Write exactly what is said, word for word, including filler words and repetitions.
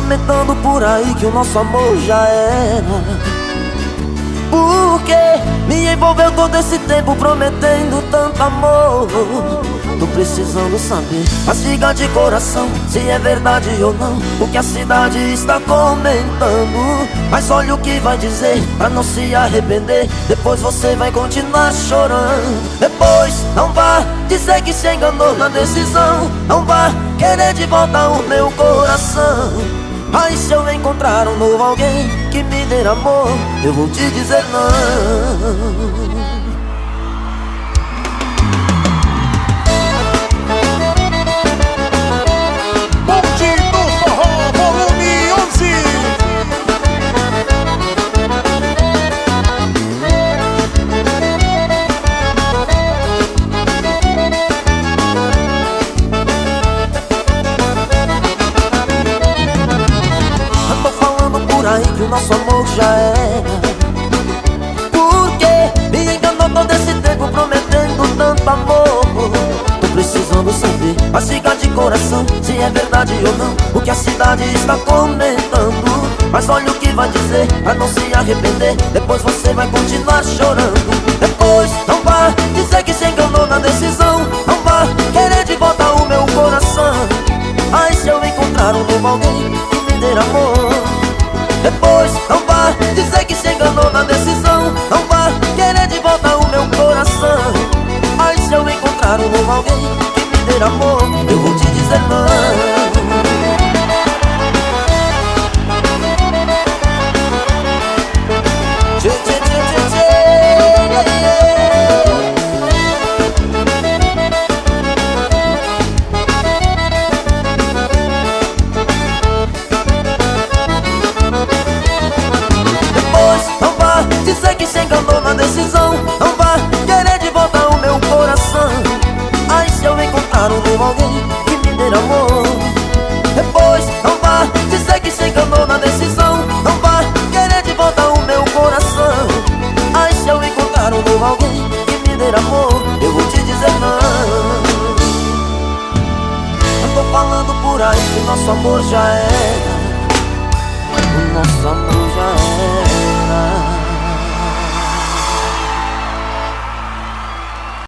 comentando por aí que o nosso amor já era. Por que me envolveu todo esse tempo prometendo tanto amor? Tô precisando saber, mas diga de coração se é verdade ou não o que a cidade está comentando. Mas olha o que vai dizer pra não se arrepender. Depois você vai continuar chorando. Depois não vá dizer que se enganou na decisão. Não vá querer de volta o meu coração. Mas se eu encontrar um novo alguém que me dê amor, eu vou te dizer não. Aí que o nosso amor já era. Por que me enganou todo esse tempo prometendo tanto amor? Tô precisando saber, mas diga de coração se é verdade ou não o que a cidade está comentando. Mas olha o que vai dizer pra não se arrepender. Depois você vai continuar chorando. Depois não vá dizer que se enganou na decisão. Não vá querer de volta o meu coração. Mas se eu encontrar um novo alguém que me dê amor, depois não vá dizer que se enganou na decisão. Não vá querer de volta o meu coração. Mas se eu encontrar um novo alguém que me dê amor, eu vou te dizer não. Tchê, tchê, tchê, tchê, tchê. Dizer que se enganou na decisão. Não vá querer de volta o meu coração. Aí se eu encontrar um novo alguém que me dê amor, depois não vá dizer que se enganou na decisão. Não vá querer de volta o meu coração. Aí se eu encontrar um novo alguém que me dê amor, eu vou te dizer não. Eu tô falando por aí que o nosso amor já era. O nosso amor